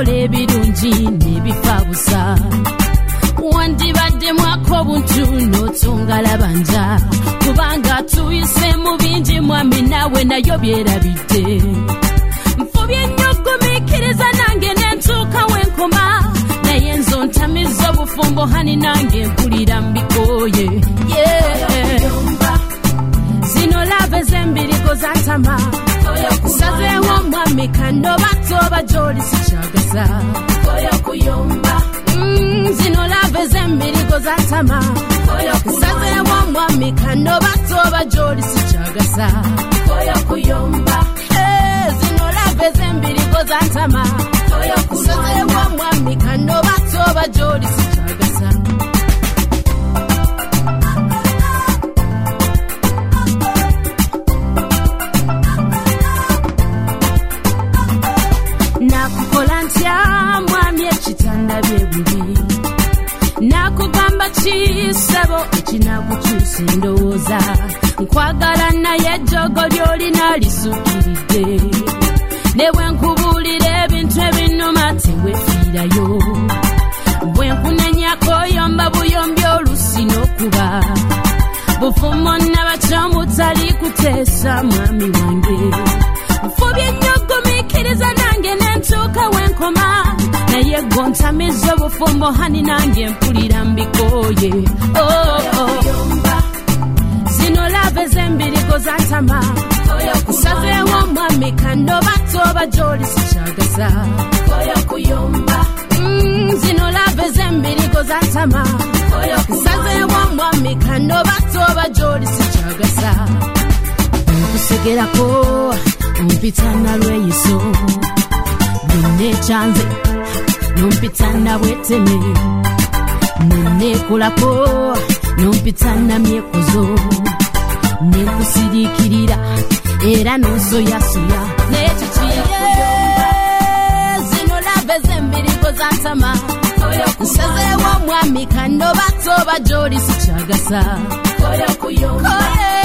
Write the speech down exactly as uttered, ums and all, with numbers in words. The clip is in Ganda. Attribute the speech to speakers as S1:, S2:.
S1: kola ebirungi n'ebifabusa wandibadde mwako buntu n'otongala banja kubanga tuyise mu bingi mwami nawe nayo byerabidde mfubye nnyo gumiikiriza nange nentuuka wenkoma naye nzo ntamiza obufumbo hani nange mpulira mbikoye yeah. Zino lave zembirigo zantama sazeewo mwami kandoba toba gy'oli sikyagaza mm, zino lave zembirigo zantama sazeewo mwami kandoba toba gy'oli sikyagaza hey, zino lave zembirigo zantama sazeewo mwami kandoba toba gy'oli sikyagaza nakukola ntya mwami ekitanda byebubi nakugamba kisebo ekinakukyusa endowooza nkwagala naye ejjogo lyolina lisukiridde ne bwe nkubuulira ebintu ebinuma tewefiirayo bwe nkunenyako yomba buyombi olusi n'okuba bufumo nabakyomu tali kuteesa mwami wange nfubye nnyo gumiikiriza nange nentuuka wenkoma naye gontamiza obufumbo hani nange mpulira mbikoye oh, oh. Zino lave zembirigo zantama sazeewo mwami kandoba toba gy'oli sikyagaza mm, zino lave zembirigo zantama sazeewo mwami kandoba toba gy'oli sikyagaza nkusegerako mpitana lweyiso bwenekyanze nompitana bweteme nenekolako nompitana myekuzo nekusiriikirira era nosoyasoya nekikiye zino lave zembirigo zantama nsazeewo mwami kandoba toba gy'oli sikyagasa koye